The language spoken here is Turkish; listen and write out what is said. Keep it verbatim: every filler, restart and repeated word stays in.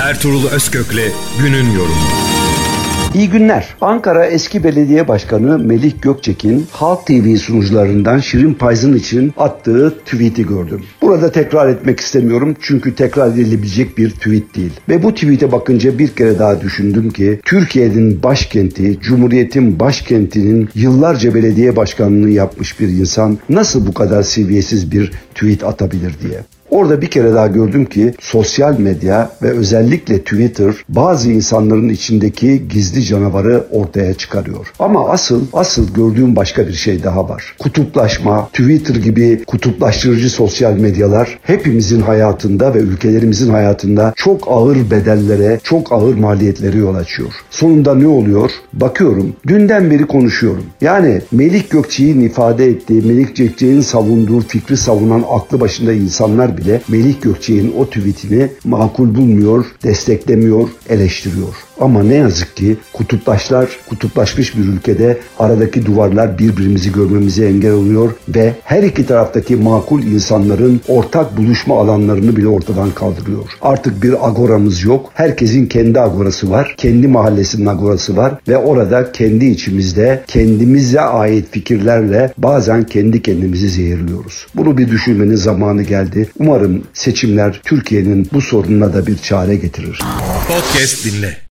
Ertuğrul Özkök'le günün yorumu. İyi günler. Ankara eski belediye başkanı Melih Gökçek'in Halk T V sunucularından Şirin Payzın için attığı tweet'i gördüm. Burada tekrar etmek istemiyorum çünkü tekrar edilebilecek bir tweet değil. Ve bu tweet'e bakınca bir kere daha düşündüm ki Türkiye'nin başkenti, Cumhuriyet'in başkentinin yıllarca belediye başkanlığını yapmış bir insan nasıl bu kadar seviyesiz bir tweet atabilir diye. Orada bir kere daha gördüm ki sosyal medya ve özellikle Twitter bazı insanların içindeki gizli canavarı ortaya çıkarıyor. Ama asıl asıl gördüğüm başka bir şey daha var. Kutuplaşma, Twitter gibi kutuplaştırıcı sosyal medyalar hepimizin hayatında ve ülkelerimizin hayatında çok ağır bedellere, çok ağır maliyetlere yol açıyor. Sonunda ne oluyor? Bakıyorum, dünden beri konuşuyorum. Yani Melih Gökçek'in ifade ettiği, Melih Gökçek'in savunduğu fikri savunan aklı başında insanlar bile Melih Gökçek'in o tweetini makul bulmuyor, desteklemiyor, eleştiriyor. Ama ne yazık ki kutuplaşlar, kutuplaşmış bir ülkede aradaki duvarlar birbirimizi görmemize engel oluyor ve her iki taraftaki makul insanların ortak buluşma alanlarını bile ortadan kaldırıyor. Artık bir agoramız yok. Herkesin kendi agorası var. Kendi mahallesinin agorası var ve orada kendi içimizde kendimize ait fikirlerle bazen kendi kendimizi zehirliyoruz. Bunu bir düşünmenin zamanı geldi. Umarım seçimler Türkiye'nin bu sorununa da bir çare getirir. Podcast dinle.